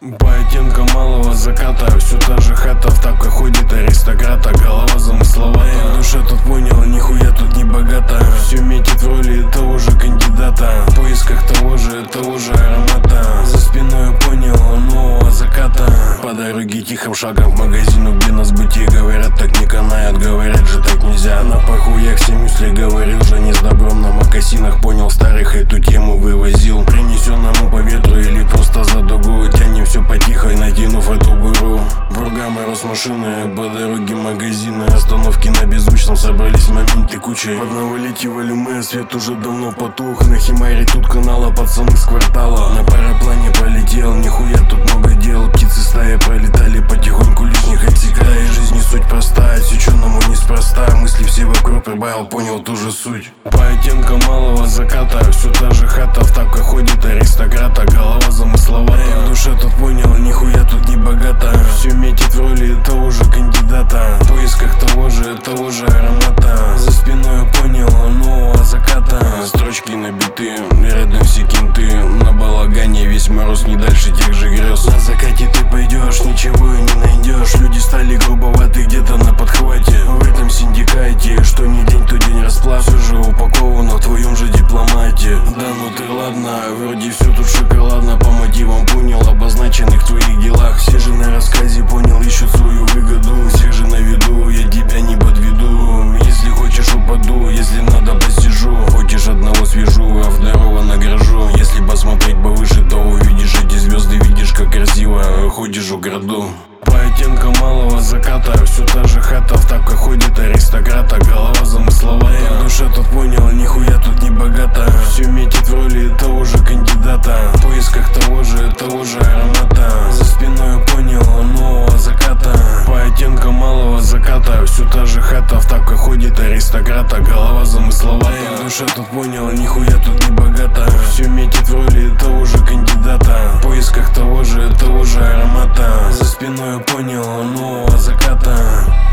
По оттенкам малого заката все та же хата, в тапках ходит аристократа. Голова замысловая, в душе тут понял, нихуя тут не богато. Все метит в роли того же кандидата, в поисках того же аромата. За спиной понял нового заката. По дороге тихим шагом в магазину, где нас бытие. Говорят, так не канает, говорят же, так нельзя. На похуях все мюсли говорил же не с добром. На мокасинах понял, старых эту тему вывозил. Принесенному по ветру или просто за дугу. Тянем все потихо, натянув эту гору. Бургам и Росмашины, по дороге магазины. Остановки на беззвучном, собрались моменты кучей. Поднавалитивали мы, свет уже давно потух. На Химаре тут канала, пацаны с квартала. На параплане полетел, нихуя тут много дел. Птицы стая пролетали потихоньку, лишних отсекая. Жизнь не суть простая, отсеченному неспроста. Мысли все вокруг прибавил, понял ту же суть. По оттенкам малого заката все та же хата, в тапках ходит аристократа. Голова замысловая, в душе тут понял, нихуя тут не богато. Все метит в роли того же кандидата, в поисках того же аромата. За спиной понял нового заката. Строчки набиты, рядом все кенты. На балагане весь мороз, не дальше тех же грез. На закате ты пойдешь, ничего и не найдешь. Люди стали грубоваты где-то на подхвате. В этом синдикате, что не день, то день расплат. Все же упаковано в твоем же дипломате. Да ну ты ладно, вроде все тут шоколадно. По мотивам понял, обозначенных в твоих делах. Все же на рассказе понял, ищут свою выгоду. Всех же на виду, я тебя не подведу. Если хочешь упаду, если надо посижу. Хочешь одного свяжу, а второго награжу. Если посмотреть повыше, то увидишь эти звезды. Видишь, как красиво ходишь, украду. По оттенкам малого заката все та же хата, в тапках ходит аристократа. Голова замысловая, в душе тут понял, нихуя тут не богато. Все метит в роли того же кандидата, в поисках того же аромата. За спиной понял нового заката. По оттенкам малого заката все та же хата, в тапках ходит аристократа. Голова замысловая, в душе тут понял, нихуя тут не богато. Все метит в роли того же кандидата, в поисках того же аромата. За спиной понял нового заката.